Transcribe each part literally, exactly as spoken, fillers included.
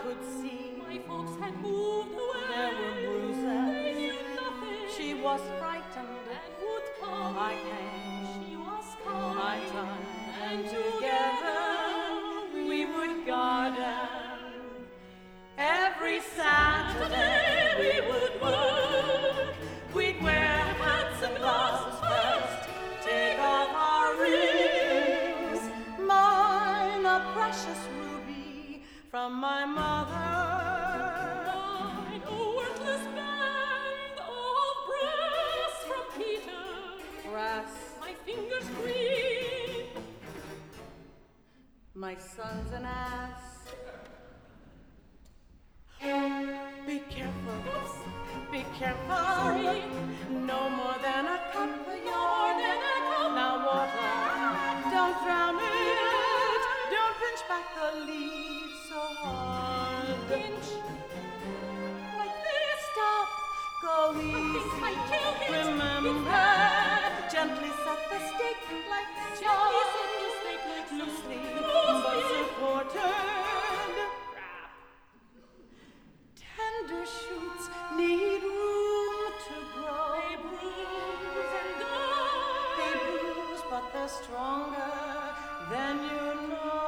could see. My folks had moved away. There were bruises. They knew nothing. She was frightened. And would come. I came. She was kind. My time. And together we would garden. Every Saturday we would work. We'd wear hats and gloves first. Take off our rings. Mine a precious ruby from my mother. Mine a worthless band of brass from Peter. Brass. My fingers green. My son's an ass. Be careful. Oops. Be careful. Sorry. No more than a cup for No more than a cup. Now water. Don't drown it. Don't pinch back the leaves so hard. Pinch. Like this. Stop. Go I easy. think I killed it. Remember, gently set the stick like Gently so. set the stick like so. Loosely, Loosely. but supported. Tender shoots need room to grow. They bruise and die. They bruise, but they're stronger than you know.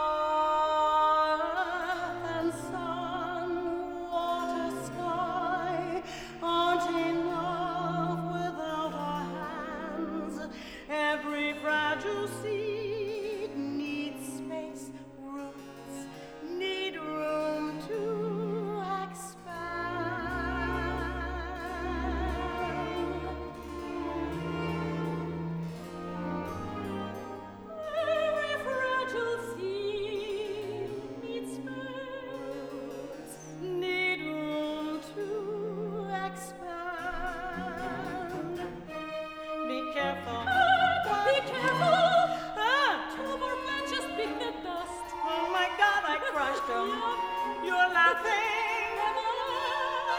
Earth and sun, water, sky aren't enough without our hands. Every fragile seed needs space, roots need room to Every fragile seed needs space. need room to expand. Be careful. Ah, be careful. Ah, Two more branches pick the dust. oh my God, I crushed them. You're laughing. Am I?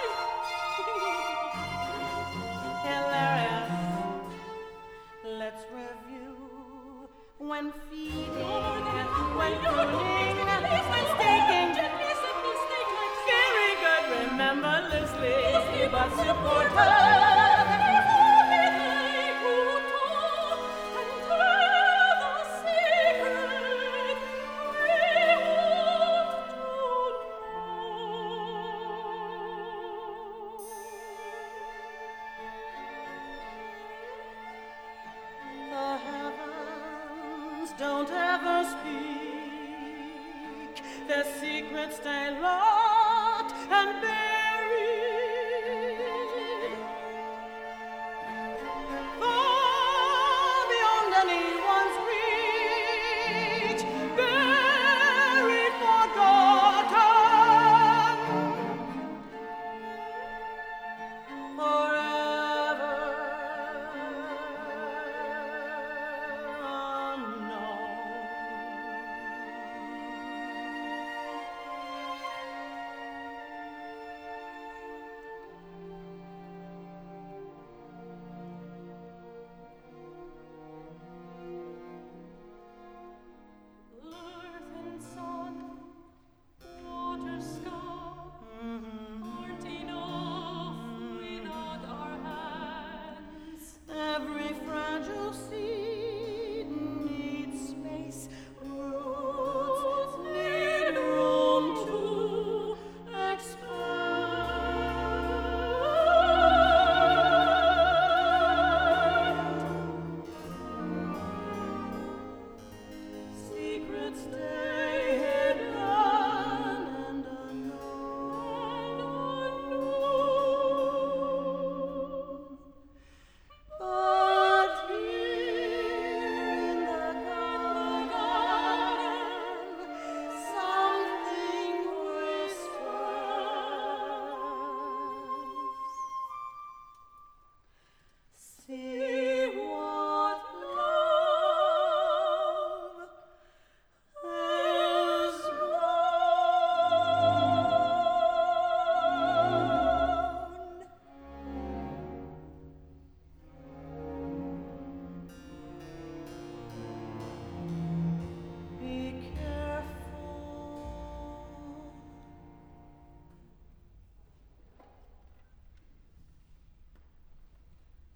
Hilarious. Let's review. When feeding, No more than when no, no, no, pruning, please, when no, staking. Gently set the stake like so. Very good. Remember loosely, Loosely, but but support supported. her. The heavens don't ever speak. Their secrets stay locked and bare.